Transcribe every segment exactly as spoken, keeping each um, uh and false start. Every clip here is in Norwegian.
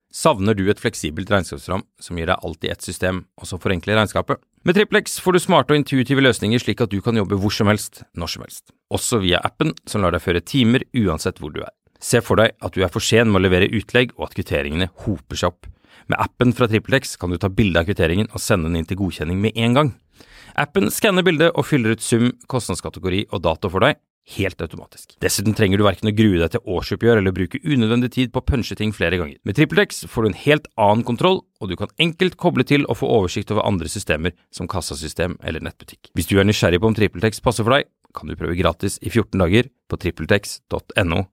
Savner du et fleksibelt regnskapsprogram som gir deg alt i ett system, og som forenkler regnskapet? Med TrippelX får du smarte og intuitive løsninger slik at du kan jobbe hvor som helst, når som helst. Også via appen som lar deg føre timer uansett hvor du er. Se for deg at du er for sen med å levere utlegg og at kvitteringene hoper seg opp. Med appen fra TrippelX kan du ta bilde av kvitteringen og sende den inn til godkjenning med en gang. Appen skanner bildet og fyller ut sum, kostnadskategori og dato for deg, helt automatisk. Dessuten trenger du hverken å grue deg til årsoppgjør eller bruke unødvendig tid på å punche ting flere ganger. Med TrippelX får du en helt annen kontroll, og du kan enkelt koble til og få oversikt over andre systemer som kassasystem eller nettbutikk. Hvis du er nysgjerrig på om TrippelX passer for deg, kan du prøve gratis i fjorten dager på trippeltex punktum no.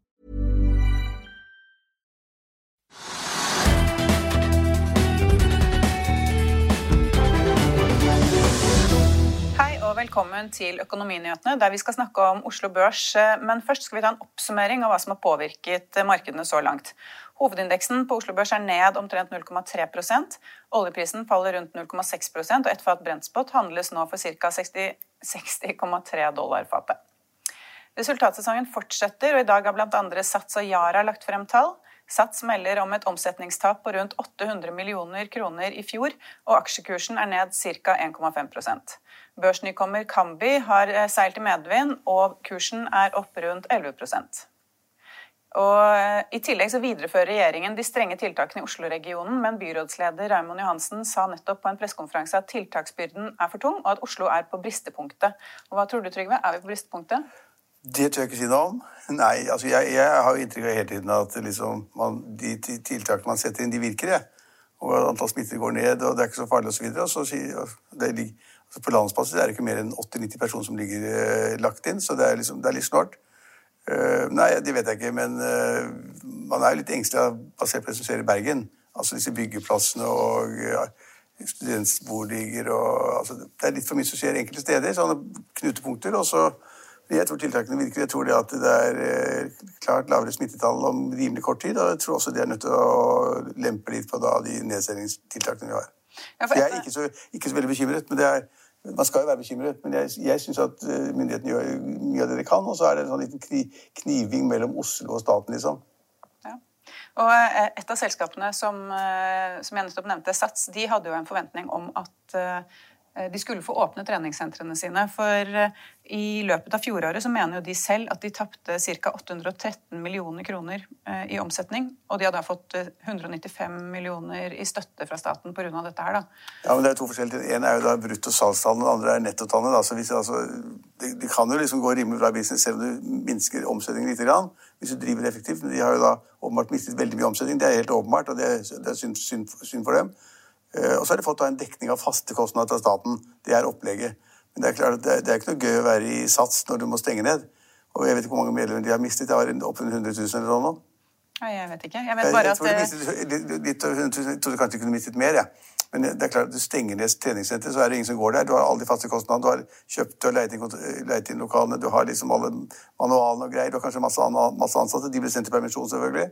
Velkommen til Økonominyhetene, der vi skal snakke om Oslo Børs, men først skal vi ta en oppsummering av hva som har påvirket markedene så langt. Hovedindeksen på Oslo Børs er ned omtrent null komma tre prosent, oljeprisen faller rundt null komma seks prosent, og et fat Brentspot handles nå for ca. seksti komma tre dollar fatet. Resultatsesongen fortsetter, og i dag har blant andre Sats og Yara lagt frem tall. Sats melder om et omsetningstap på rundt åtte hundre millioner kroner i fjor, og aksjekursen er ned ca. en komma fem prosent. Børsnykommer Kambi har seilt i medvind, og kursen er opp rundt elleve prosent. Og i tillegg så viderefører regjeringen de strenge tiltakene i Oslo-regionen, men byrådsleder Raymond Johansen sa nettopp på en pressekonferanse at tiltaksbyrden er for tung, og at Oslo er på bristepunktet. Og hva tror du, Trygve? Er vi på bristepunktet? Det tør jeg ikke si noe om. Nei, altså jeg, jeg har jo inntrykk av hele tiden at liksom man, de tiltakene man setter inn, de virker, ja. Og antall smitter går ned, og det er ikke så farlig og så videre. Og så sier, det er, altså på landsbasis er det ikke mer enn åtti til nitti personer som ligger eh, lagt inn, så det er, liksom, det er litt snart. Uh, nei, det vet jeg ikke, men uh, man er jo litt engstelig basert på det som skjer i Bergen. Altså disse byggeplassene og ja, studentboliger og altså, det er litt for mye som skjer enkelte steder, sånne knutepunkter, og så jeg tror tiltakene virker. Jeg tror det at det er eh, klart lavere smittetall om rimelig kort tid, og jeg tror også det er nødt til å lempe litt på da, de nedsendingstiltakene vi har. Ja, for jeg er ikke så, ikke så veldig bekymret, men det er, man skal jo være bekymret, men jeg, jeg synes at myndighetene gjør mye av det de kan, og så er det en sånn liten kni, kniving mellom Oslo og staten, liksom. Ja. Og et av selskapene som, som jeg nettopp nevnte, Sats, de hadde jo en forventning om at de skulle få åpne treningssentrene sine, for i løpet av fjoråret så mener jo de selv at de tappte ca. åtte hundre og tretten millioner kroner i omsetning, og de hadde fått hundre og nittifem millioner i støtte fra staten på grunn av dette her da. Ja, men det er to forskjellige. En er jo da brutto salgstallene, den andre er nettotallene da, så hvis, altså, det, det kan jo liksom gå rimelig bra business selv om du minsker omsetningen litt grann, hvis du driver effektivt, men de har jo da åpenbart mistet veldig mye omsetning, det er helt åpenbart, og det er, det er synd, synd, synd for dem. Uh, og så har de fått en dekning av faste kostnader til staten. Det er opplegget. Men det er klart at det er, det er ikke noe gøy å være i Sats når du må stenge ned. Og jeg vet ikke hvor mange medlemmer de har mistet. Det har opp hundre tusen eller noe. Ja, jeg vet ikke. Jeg vet bare jeg, jeg at... Mistet, litt, litt over hundre tusen. Jeg trodde kanskje de kunne mistet mer, ja. Men det er klart at du stenger ned treningssenter, så er det ingen som går der. Du har alle de faste kostnadene. Du har kjøpt og leit inn, leit inn lokalene. Du har liksom alle manualene og greier. Du har kanskje masse, masse ansatte. De blir sendt til permisjon, selvfølgelig.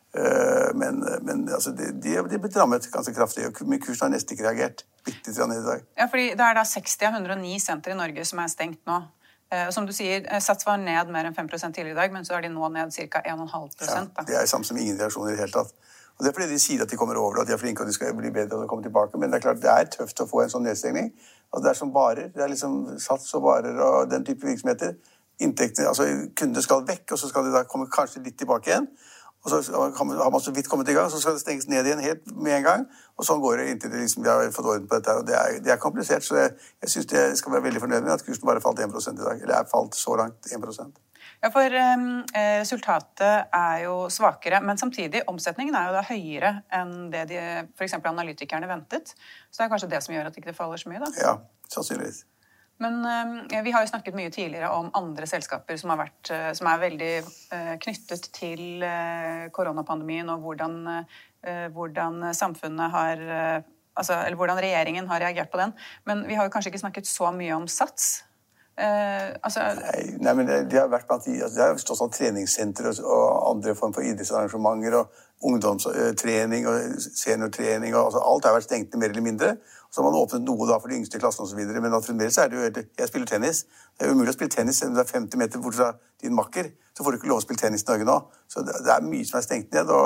Men, men altså, de, de er blitt rammet ganske kraftig, men kursen har nesten ikke reagert bitte litt i dag. Ja, fordi det er da seksti av hundre og ni senter i Norge som er stengt nå. Og som du sier, Sats var ned mer enn fem prosent tidligere i dag, men så er de nå ned ca. en komma fem prosent. Ja, det er samme som ingen reaksjoner i det hele tatt. Og det er fordi de sier at de kommer over, og at de er flinke, og de skal bli bedre og komme tilbake, men det er klart, det er tøft å få en sånn nedstengning. Og det er som barer, det er liksom Sats og barer og den type virksomheter. Inntektene, altså kundene skal vekk, og så skal de da komme kanskje litt tilbake igjen. Og så har man så vidt kommet i gang, så skal det stenges ned igjen helt med en gang, og sånn går det inntil det liksom, vi har fått orden på dette, og det er, det er komplisert, så jeg, jeg synes det skal være veldig fornøyd med at kursen bare falt en prosent i dag, eller er falt så langt en prosent. Ja, for um, resultatet er jo svakere, men samtidig, omsetningen er jo da høyere enn det de, for eksempel analytikerne ventet, så det er kanskje det som gjør at det ikke faller så mye da? Ja, sannsynligvis. Men eh, vi har jo snakket mye tidligere om andre selskaper som, har vært, eh, som er veldig eh, knyttet til eh, koronapandemien og hvordan, eh, hvordan samfunnet har, eh, altså, eller hvordan regjeringen har reagert på den. Men vi har jo kanskje ikke snakket så mye om Sats. Eh, altså... nei, nei, men det, det har vært blant de, altså, det har stått sånn treningssenter og, og andre form for idrettsarrangementer og ungdomstrening og seniortrening og altså, alt har vært stengt mer eller mindre. Så har man åpnet noe da for de yngste klassene og så videre, men fremdeles er det jo, jeg spiller tennis. Det er jo umulig å spille tennis, selv om det er femti meter bort fra din makker, så får du ikke lov å spille tennis i Norge nå. Så det, det er mye som er stengt ned, og,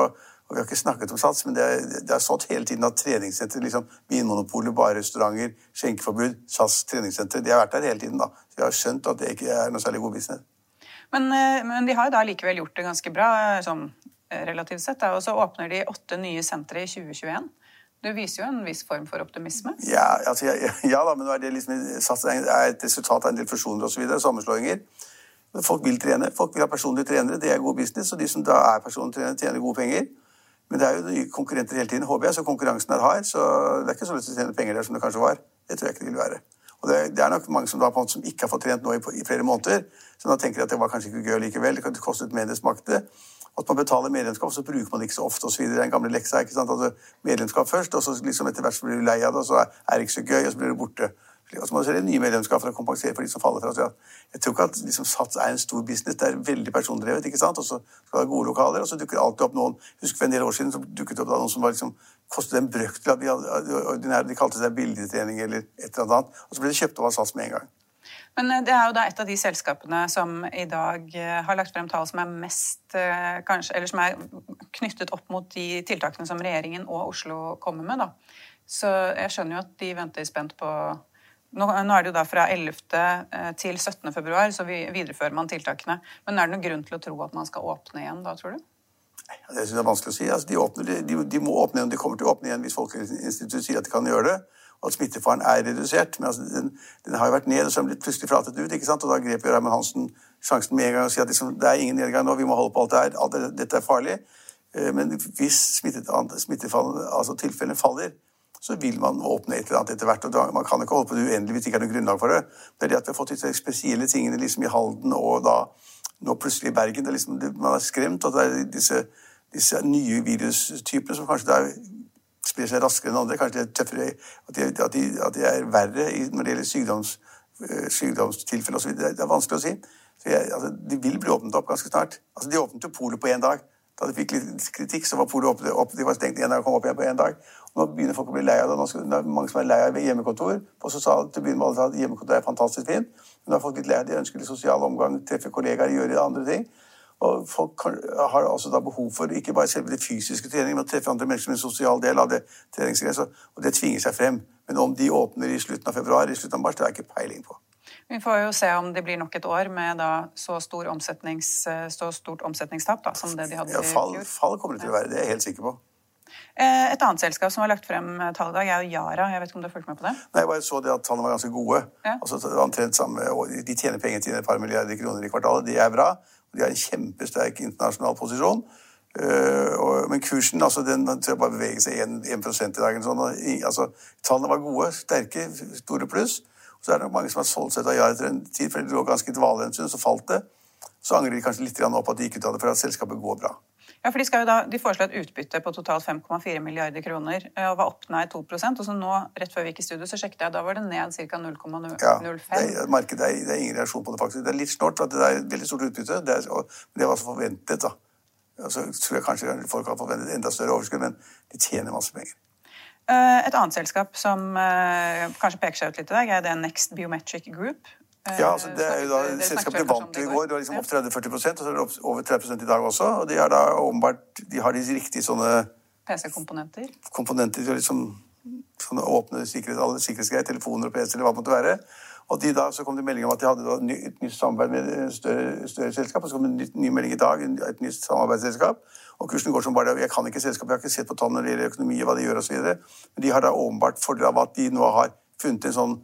Og vi har ikke snakket om sats, men det er, det er sånn hele tiden at treningssenter, liksom vinmonopolet, bare restauranter, skjenkeforbud, sats, treningssenter, de har vært der hele tiden da. Så jeg har skjønt at det ikke er noe særlig god business. Men, men de har jo da likevel gjort det ganske bra, sånn relativt sett, da. Og så åpner de åtte nye sentre i tjue tjueen. Det viser jo en viss form for optimisme. Ja, altså, ja, ja da, men nå er det liksom, sats er et resultat av en del fusjoner og så videre, sammenslåinger. Folk vil trene, folk vil ha personlige trenere, det er god business, og de som da er personlige trenere tjener gode penger. Men det er jo nye konkurrenter hele tiden, håper jeg, så konkurransen er hard, så det er ikke så lyst til å tjene penger der som det kanskje var. Det tror jeg ikke det vil være. Og det er, det er nok mange som, da, på en måte, som ikke har fått trent nå i, i flere måneder, som da tenker at det var kanskje ikke gøy likevel, det kan koste mer enn det smakte. At man betaler medlemskap, så bruker man ikke så ofte og så videre. Det er en gamle leksa, ikke sant? Altså, medlemskap først, og så liksom etter hvert så blir du lei av det, og så er det ikke så gøy, og så blir du borte. Og så må du se det nye medlemskap for å kompensere for de som faller fra. Så jeg tror ikke at liksom, sats er en stor business, det er veldig persondrevet, ikke sant? Og så skal det ha gode lokaler, og så dukker alltid opp noen, husk for en del år siden, så dukket opp da noen som var liksom, kostet en brøk til at de, de, de kalte seg bildetrening eller et eller annet, og så ble det kjøpt over sats med en gang. Men det er jo da et av de selskapene som i dag har lagt frem tall som er mest, kanskje, eller som er knyttet opp mot de tiltakene som regjeringen og Oslo kommer med, da. Så jeg skjønner jo at de venter spent på. Nå, nå er det jo da fra ellevte til syttende februar, så vi viderefører man tiltakene. Men er det noen grunn til å tro at man skal åpne igjen da, tror du? Det synes jeg er vanskelig å si. Altså, de, åpner, de, de må åpne igjen, de kommer til å åpne igjen hvis Folkehelseinstituttet sier at de kan gjøre det, og at smittefaren er redusert. Men altså, den, den har jo vært ned, og så har den blitt plutselig fratet ut, ikke sant? Og da grep jo Raymond Hansen sjansen med en gang og sier at liksom, det er ingen nedgang nå, vi må holde på alt det her, alt det, dette er farlig. Men hvis smittefallet, altså tilfellene faller, så vil man åpne et eller annet etter hvert, og man kan ikke holde på det uendelig hvis det ikke er noe grunnlag for det. Det er det at vi har fått disse spesielle tingene liksom i Halden, og da nå plutselig i Bergen, det er liksom, det, man er skremt at det er disse, disse nye virustypene som kanskje der spiller seg raskere enn andre, kanskje det er tøffere, at de, at de, at de er verre når det gjelder sykdoms, sykdomstilfeller og så videre. Det er vanskelig å si. Så jeg, altså, de vil bli åpnet opp ganske snart. Altså, de åpnet jo polet på en dag. Da de fikk litt kritikk, så var polet opp, opp, de var stengt en dag og kom opp igjen på en dag. Og nå begynner folk å bli lei av det. Nå skal, det er mange som er lei av hjemmekontor. Og så sa til å begynne med alle at hjemmekontor er fantastisk fint. Men da er folk litt lei av det. De ønsker litt sosial omgang, treffe kollegaer, gjøre andre ting. Og folk kan, har altså da behov for ikke bare selve det fysiske trening, men å treffe andre mennesker som en sosial del av det treningsgreiet. Og det tvinger seg frem. Men om de åpner i slutten av februar, i slutten av mars, det har jeg ikke peiling på. Vi får jo se om det blir nok et år med da så, stor omsetnings, så stort omsetningstap da, som det de hadde ja, fall, i fjor. Fall kommer det til å være, det er jeg helt sikker på. Et annet selskap som har lagt frem tall i dag er jo Yara. Jeg vet ikke om du har fulgt med på det? Nei, jeg bare så det at tallene var ganske gode. Ja. Altså, omtrent samme, og de tjener penger til et par milliarder kroner i kvartalet. Det er bra. De har en kjempesterk internasjonal posisjon. Uh, og, men kursen, altså, den tror jeg bare beveger seg en prosent i dagen. Sånn, altså, tallene var gode, sterke, store pluss. Og så er det nok mange som har solgt seg av Yara etter en tid, for det lå ganske i dvale en stund, så falt det. Så angrer de kanskje litt opp at de gikk ut av det, for at selskapet går bra. Ja, for de, skal jo da, de foreslår et utbytte på totalt fem komma fire milliarder kroner, og var opp ned to prosent, og så nå, rett før vi gikk i studio, så sjekket jeg, da var det ned ca. null komma null fem. Ja, det er, markedet, det er, det er ingen reaksjon på det faktisk. Det er litt snort, for det er et veldig stort utbytte, det er, og, men det var så forventet da. Og så tror jeg kanskje folk har forventet enda større overskudd, men de tjener masse penger. Et annet selskap som kanskje peker seg ut litt i dag, er det Next Biometric Group. Ja, altså det er jo da selskapet vant i går, det var liksom opp tretti til førti prosent, og så er det opp over tretti prosent i dag også, og de har da åpenbart, de har de riktige sånne P C-komponenter. Komponenter, liksom sånne åpne sikkerhet, alle sikkerhetsgreier, telefoner og P C eller hva det måtte være. Og de da, så kom det melding om at de hadde da et nytt samarbeid med et større, større selskap, og så kom det en ny, ny melding i dag, et nytt samarbeidsselskap, og kursen går som bare, jeg kan ikke selskapet, jeg har ikke sett på tallene når det gjelder økonomi, hva de gjør og så videre, men de har da åpenbart fordel av at de nå har funnet en sånn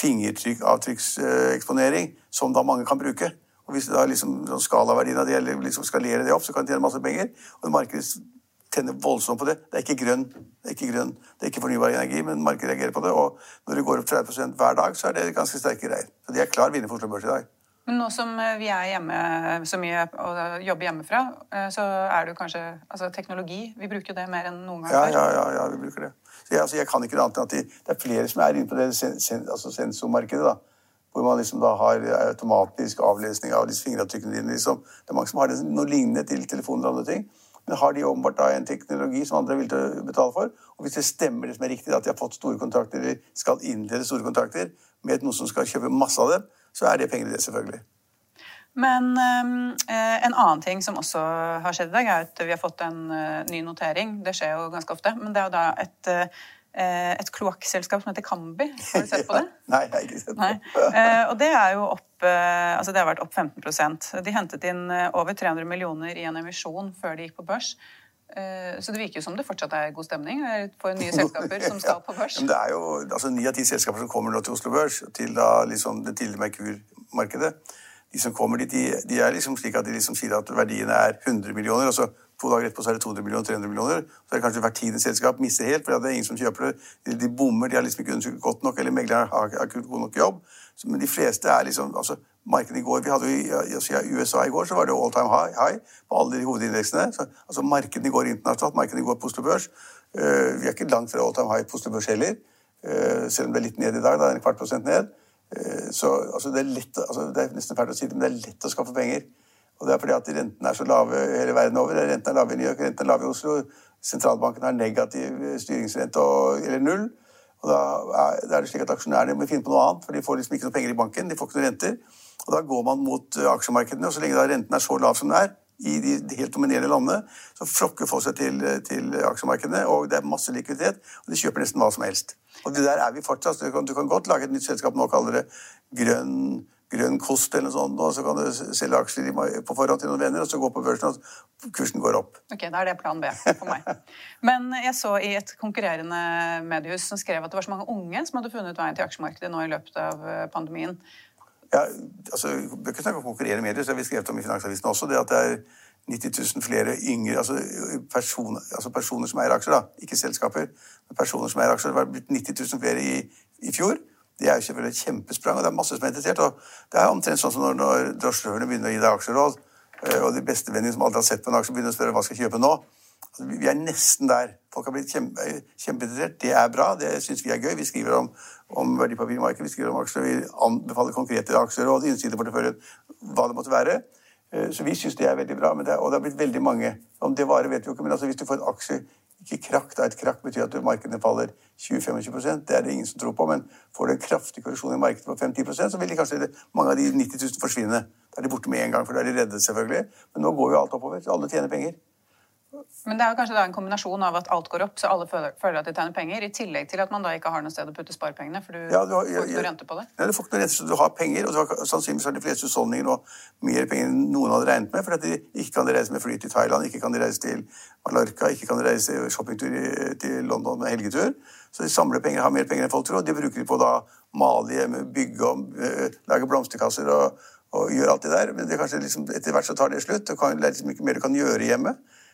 fingertrykkavtrykkseksponering som da mange kan bruke. Og hvis det da liksom sånn skalaverdien av det, eller liksom skalere det opp, så kan de tjene masse penger, og markedet tenner voldsomt på det. Det er ikke grønn, det er ikke grønn, det er ikke fornybar energi, men markedet reagerer på det, og når det går opp tretti prosent hver dag, så er det ganske sterke greier. Så de er klar vinner for Oslo Børs i dag. Men nå som vi er hjemme så mye og jobber hjemmefra, så er det jo kanskje, altså teknologi, vi bruker det mer enn noen gang ja, før. Ja, ja, ja, vi bruker det. Så jeg, altså, jeg kan ikke det annet enn at de, det er flere som er inne på det sen, sen, altså sensormarkedet da, hvor man liksom da har automatisk avlesning av disse fingeravtrykkene dine, liksom. Det er mange som har det, noe lignende til telefoner og andre ting, men har de åpenbart da en teknologi som andre vil betale for, og hvis det stemmer det som er riktig, at de har fått store kontrakter, eller skal innlede store kontrakter, med noen som skal kjøpe masse av dem, så er det penger i det selvfølgelig. Men eh, en annen ting som også har skjedd i dag, er at vi har fått en uh, ny notering. Det skjer jo ganske ofte, men det er jo da et uh, et kloakkselskap som heter Cambi. Har du sett på det? Ja, nei, jeg har ikke sett på det. Eh, og det er jo opp, eh, altså det har vært opp femten prosent. De hentet inn eh, over tre hundre millioner i en emisjon før de gikk på børs. Eh, så det virker jo som det fortsatt er god stemning for nye selskaper som skal på børs. Ja, men det er jo altså, ni av ti selskaper som kommer nå til Oslo Børs, til da, liksom, det tidligere Merkur-markedet. De som kommer dit, de, de er liksom slik at de liksom sier at verdiene er hundre millioner, og så to dager etterpå så er det to hundre millioner, tre hundre millioner, så er det kanskje hvert tiende selskap mister helt, for det er ingen som kjøper det. De, de bommer, de har liksom ikke undersøkt godt nok, eller meglerne har, har ikke god nok jobb. Så, men de fleste er liksom, altså markedet i går, vi hadde jo i, altså, i U S A i går, så var det all time high, high på alle de hovedindeksene. Så, altså markedet i går internasjonalt, markedet i går på Oslo Børs, uh, vi er ikke langt fra all time high på Oslo Børs heller, uh, selv om det er litt ned i dag, da er det en kvart prosent ned. Uh, så altså, det er lett, altså, det er nesten fælt å si det, men det er lett å skaffe penger. Og det er fordi at renten er så lave hele verden over. Renten er lave i New York, renten er lave i Oslo. Sentralbanken har negativ styringsrente eller null. Og da er, da er det slik at aksjonærene må finne på noe annet, for de får liksom ikke noe penger i banken, de får ikke noe renter. Og da går man mot aksjemarkedene, og så lenge da renten er så lav som det er, i de, de helt dominerende landene, så flokker folk seg til, til aksjemarkedene, og det er masse likviditet, og de kjøper nesten hva som helst. Og det der er vi fortsatt. Du kan, du kan godt lage et nytt selskap nå og kalle det grønn, grønn kost eller noe sånt, og så kan du selge aksjer på forhånd til noen venner, og så gå på børsen, og kursen går opp. Ok, da er det plan B for meg. Men jeg så i et konkurrerende mediehus som skrev at det var så mange unge som hadde funnet veien til aksjemarkedet nå i løpet av pandemien. Ja, altså, vi kan snakke om konkurrerende mediehus, det har vi skrevet om i Finansavisen også, det at det er nitti tusen flere yngre, altså personer, altså personer som eier aksjer da, ikke selskaper, men personer som eier aksjer, det var blitt nitti tusen flere i, i fjor. Det er jo selvfølgelig et kjempesprang, og det er masse som er interessert, og det er omtrent sånn som når, når drosjesjåførene begynner å gi deg aksjeråd, og de beste vennene som aldri har sett på en aksje begynner å spørre hva skal jeg kjøpe nå. Altså, vi er nesten der. Folk har blitt kjempe, kjempeinteressert. Det er bra, det synes vi er gøy. Vi skriver om, om verdipapirmarkedet, vi skriver om aksjer, vi anbefaler konkrete aksjeråd, innsideporteføljen, hva det måtte være. Så vi synes det er veldig bra, men det er, og det har blitt veldig mange. Om det varer vet vi jo ikke, men altså, hvis du får en aksje, ikke krakk, da et krakk betyr at markedene faller tjue til femogtjue prosent, det er det ingen som tror på, men får du en kraftig korreksjon i markedet på fem til ti prosent, så vil de kanskje mange av de nitti tusen forsvinne. Da er de borte med en gang, for da er de reddet selvfølgelig, men nå går jo alt oppover, så alle tjener penger. Men det er jo kanskje da en kombinasjon av at alt går opp, så alle føler, føler at de tjener penger, i tillegg til at man da ikke har noe sted å putte sparepengene, for du, ja, du har, ja, får ikke noe rente på det. Nei, du får ikke noe rente, så du har penger, og du har, sannsynligvis har de fleste husholdninger nå mer penger enn noen hadde regnet med, for at de ikke kan reise med fly til Thailand, ikke kan de reise til Mallorca, ikke kan de reise shoppingtur til London med helgetur. Så de samler penger, har mer penger enn folk tror, og de bruker de på da male hjemme, bygge om, lage blomsterkasser og, og gjøre alt det der. Men det er kanskje liksom, etter hvert så tar det slutt, og det er liksom ikke mer du kan gjøre hjemme.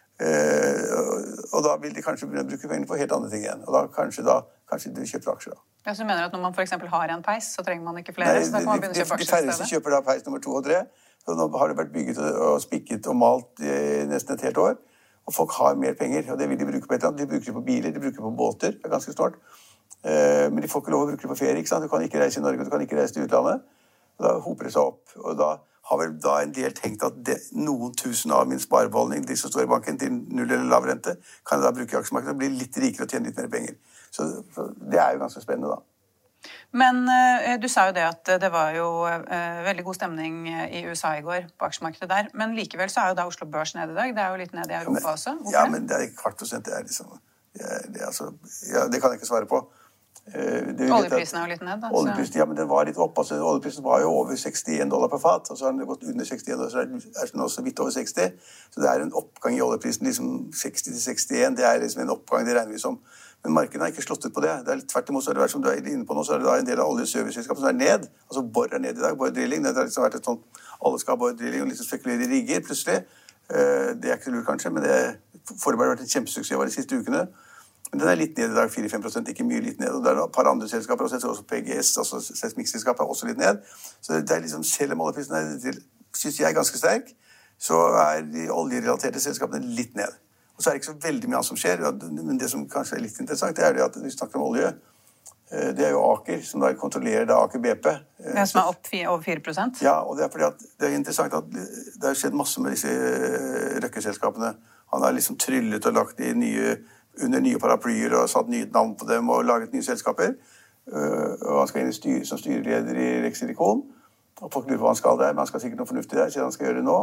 Uh, og da vil de kanskje begynne å bruke penger på helt andre ting igjen. Og da kanskje, da, kanskje de kjøper aksjer da. Ja, så du mener at når man for eksempel har en peis, så trenger man ikke flere? Nei, så da kan man begynne å kjøpe aksjer i stedet? De færreste kjøper da peis nummer to og tre. Så nå har det vært bygget og spikket og malt i nesten et helt år. Og folk har mer penger, og det vil de bruke på et eller annet. De bruker det på biler, de bruker det på båter, det er ganske snart. Uh, men de får ikke lov å bruke det på ferie, ikke sant? Du kan ikke reise i Norge, du kan ikke reise til utlandet. Og da hoper det seg opp, og da har vel da en del tenkt at det, noen tusen av min sparebeholdning, de som står i banken til null eller lav rente, kan da bruke aksjemarkedet og bli litt rikere og tjene litt mer penger. Så, så det er jo ganske spennende da. Men uh, du sa jo det at det var jo uh, veldig god stemning i U S A i går på aksjemarkedet der, men likevel så er jo da Oslo Børs ned i dag, det er jo litt ned i Europa men, også. Hvorfor? Ja, men det er kvart prosent, det er liksom, det, er, det, er altså, ja, det kan jeg ikke svare på. Det, oljeprisen er jo litt ned da. Oljeprisen, ja, men den var litt opp. Altså, oljeprisen var jo over sekstien dollar per fat, og så har den gått under sekstien dollar, så er den også vidt over seksti. Så det er en oppgang i oljeprisen, liksom seksti til sekstien, det er liksom en oppgang, det regner vi som. Men markedet har ikke slått ut på det. Det er tvert imot, så har det vært som du er inne på nå, så er det da en del av oljeserviceselskapet som er ned. Altså Borr er ned i dag, Borr Drilling. Det har liksom vært et sånt, alle skal ha Borr Drilling og liksom spekulere i rigger, plutselig. Det er ikke lurt kanskje, men det foreløpig har vært en kjempesuksess over de siste ukene. Men den er litt ned i dag, fire til fem prosent, ikke mye litt ned. Og det er et par andre selskaper, og også P G S, altså seismikkselskapet, er også litt ned. Så det er liksom, selv om oljeprisen er, synes jeg er ganske sterk, så er de oljerelaterte selskapene litt ned. Og så er det ikke så veldig mye annet som skjer, men det som kanskje er litt interessant, det er det at vi snakker om olje. Det er jo Aker, som da kontrollerer da Aker B P. Det som er opp over fire prosent? Ja, og det er fordi at det er interessant at det har skjedd masse med disse røkkeselskapene. Han har liksom tryllet og lagt i nye under nye paraplyer og satt nye navn på dem og laget nye selskaper. Uh, og han skal inn i styr, som styreleder i Rex Silicon. Og folk lurer på hva han skal der, men han skal sikkert noe fornuftig der, siden han skal gjøre det nå.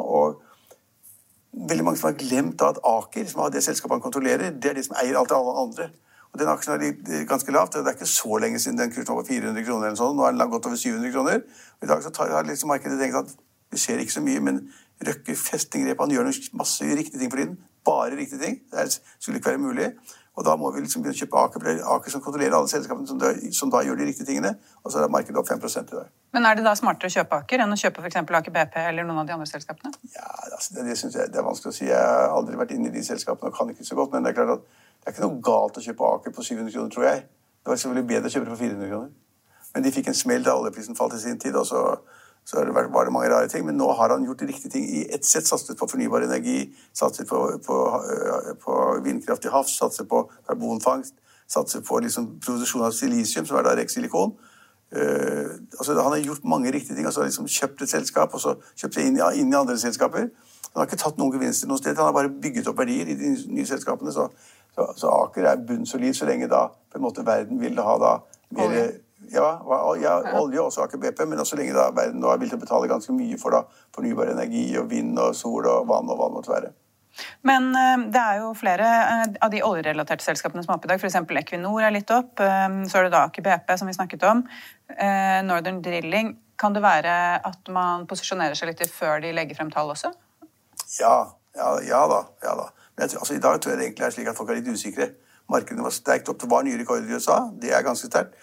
Og veldig mange som har glemt at Aker, som har det selskapet han kontrollerer, det er det som eier alt det alle andre. Og den aksjen er ganske lavt. Det er ikke så lenge siden den kursen var på fire hundre kroner eller sånn. Nå er den gått over syv hundre kroner. Og i dag så tar, har liksom markedet tenkt at det skjer ikke så mye, men Røkke festingrep, han gjør masse riktige ting for tiden. Bare riktige ting. Det skulle ikke være mulig. Og da må vi liksom begynne å kjøpe Aker, for det er Aker som kontrollerer alle selskapene som da, som da gjør de riktige tingene. Og så er markedet opp fem prosent i dag. Men er det da smartere å kjøpe Aker enn å kjøpe for eksempel Aker B P eller noen av de andre selskapene? Ja, altså, det, det synes jeg det er vanskelig å si. Jeg har aldri vært inne i de selskapene og kan ikke så godt, men det er klart at det er ikke noe galt å kjøpe Aker på syv hundre kroner, tror jeg. Det var selvfølgelig bedre å kjøpe det for fire hundre kroner. Men de fikk en smell da oljeprisen falt i sin tid, og så så var det mange rare ting, men nå har han gjort de riktige ting i ett sett, satset på fornybar energi, satset på, på, på vindkraft til havs, satset på karbonfangst, satset på liksom produksjon av silisium, som er da reksilikon. Uh, altså, han har gjort mange riktige ting, altså liksom kjøpt et selskap, og så kjøpt seg inn, inn i andre selskaper. Han har ikke tatt noen gevinster noe sted, han har bare bygget opp verdier i de nye selskapene, så, så, så Aker er bunnsolid så lenge da, på en måte verden vil ha da mer... Ja, ja, olje og også Aker B P, men også lenge da verden nå er villig til å betale ganske mye for da fornybar energi og vind og sol og vann og hva det måtte være. Men det er jo flere av de oljerelaterte selskapene som er oppe i dag, for eksempel Equinor er litt opp, så er det da Aker B P som vi snakket om, Northern Drilling. Kan det være at man posisjonerer seg litt før de legger frem tall også? Ja, ja, ja da, ja da. Men jeg tror, altså, i dag tror jeg det egentlig er slik at folk er litt usikre. Markedene var sterkt opp, det var nye rekorder i U S A, det er ganske sterkt.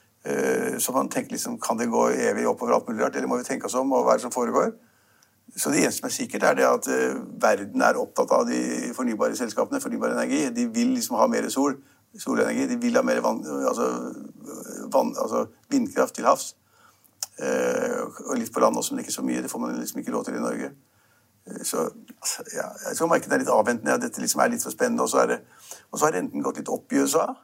Så man tenker liksom, kan det gå evig oppover alt mulig rart, eller må vi tenke oss om og hva er det som foregår? Så det eneste som er sikkert er det at uh, verden er opptatt av de fornybare selskapene, fornybar energi. De vil liksom ha mer sol, solenergi, de vil ha mer vann, altså, vann, altså vindkraft til havs. Uh, og litt på land også, men ikke så mye, det får man liksom ikke lov til i Norge. Uh, så altså, ja, jeg tror markedet er litt avventende, ja, dette liksom er litt for spennende, og så, er det, og så har renten gått litt opp i U S A.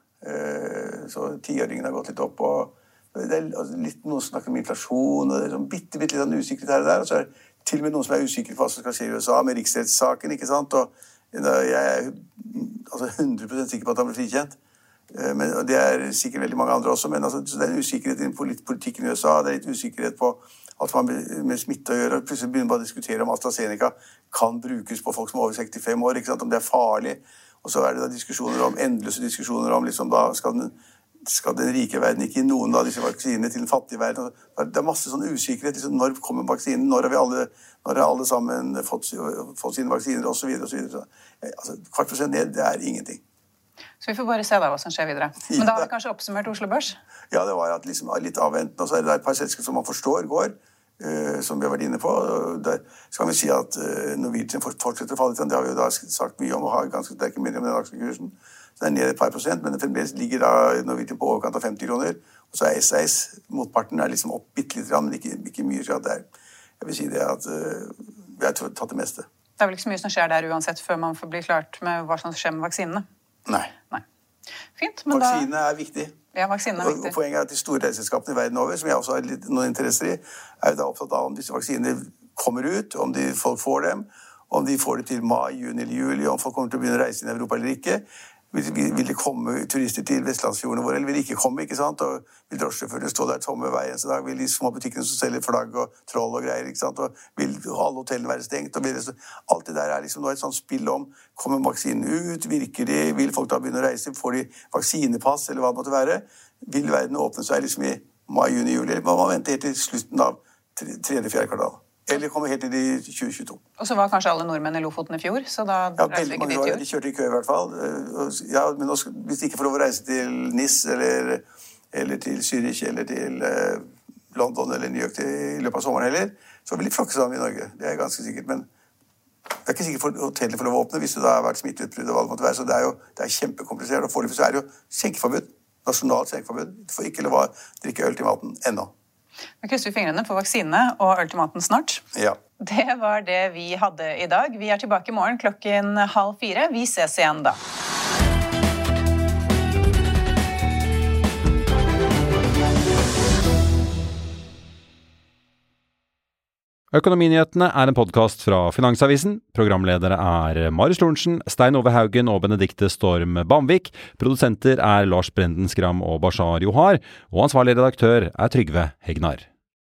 Så tiåringen har gått litt opp, og det er litt noen som snakker om inflasjon, og det er sånn bitte, bitte litt usikkert her og der, og så er det til og med noen som er usikre på hva som skal skje i U S A med riksrettssaken, ikke sant? Og jeg er altså hundre prosent sikker på at han blir frikjent, men det er sikkert veldig mange andre også, men altså, det er en usikkerhet i politikken i U S A, det er litt usikkerhet på alt man med smitte å gjøre, og plutselig begynner man å diskutere om AstraZeneca kan brukes på folk som er over sekstifem år, ikke sant? Om det er farlig. Og så er det da diskusjoner om, endeløse diskusjoner om, liksom da skal den, skal den rike verden ikke gi noen av disse vaksinene til den fattige verden. Det er masse sånn usikkerhet, liksom, når kommer vaksinen, når har vi alle, når har alle sammen fått, fått sine vaksiner, og så videre, og så videre. Så, altså, kvart prosent ned, det er ingenting. Så vi får bare se da hva som skjer videre. Men da har vi kanskje oppsummert Oslo Børs? Ja, det var at liksom, litt avventende, og så er det et par selskaper som man forstår går, Uh, som vi har vært inne på. Der skal vi si at uh, Norwegian fortsetter å falle litt. Det har vi jo da sagt mye om å ha ganske sterke midler med den aksjekursen. Så det er ned et par prosent, men det fremdeles ligger da Norwegian på overkant av femti kroner. Og så er S A S, motparten er liksom opp bitte litt, men ikke, ikke mye. Så det er, jeg vil si det at uh, vi har tatt det meste. Det er vel ikke så mye som skjer der uansett før man får bli klart med hva som skjer med vaksinene? Nei. Nei. Fint, men vaksinene da... er viktig. Ja, vaksinene er viktig. Og poenget er at de store helseselskapene i verden over, som jeg også har litt, noen interesser i, er jo da opptatt av om disse vaksinene kommer ut, om de, folk får dem, om de får det til mai, juni eller juli, om folk kommer til å begynne å reise inn i Europa eller ikke. Vil, vil det komme turister til Vestlandsfjordene våre, eller vil de ikke komme, ikke sant? Og vil drosjesjåførene stå der tomme hver eneste dag? Vil de små butikkene som selger flagg og troll og greier, ikke sant? Og vil alle hotellene være stengt? Og vil det, alt det der er liksom nå et sånt spill om, kommer vaksinen ut, virker de, vil folk da begynne å reise, får de vaksinepass, eller hva det måtte være? Vil verden åpne seg liksom i mai, juni, juli, eller må man vente helt til slutten av tredje, fjerde kvartal? Eller kommer helt til i tjue tjueto. Og så var kanskje alle nordmenn i Lofoten i fjor, så da ja, reiser vi ikke dit i år. De kjørte i kø i hvert fall. Ja, men også, hvis de ikke får lov å reise til Nis, eller, eller til Zürich, eller til uh, London, eller New York til, i løpet av sommeren heller, så vil de flokke sammen i Norge. Det er ganske sikkert, men det er ikke sikkert for hotellet for å åpne hvis det da har vært smitteutbrudd og hva det måtte være, så det er jo det er kjempekomplisert, og foreløpig så er det jo skjenkeforbud, nasjonalt skjenkeforbud. Du får ikke lov å drikke øl til maten ennå. Da krysser vi fingrene for vaksinene og ultimaten snart. Ja. Det var det vi hadde i dag. Vi er tilbake i morgen klokken halv fire. Vi ses igjen da. Økonominyhetene er en podcast fra Finansavisen. Programledere er Marius Lorentzen, Stein Ove Haugen og Benedikte Storm Bamvik. Produsenter er Lars Brenden Skram og Bashar Johar. Og ansvarlig redaktør er Trygve Hegnar.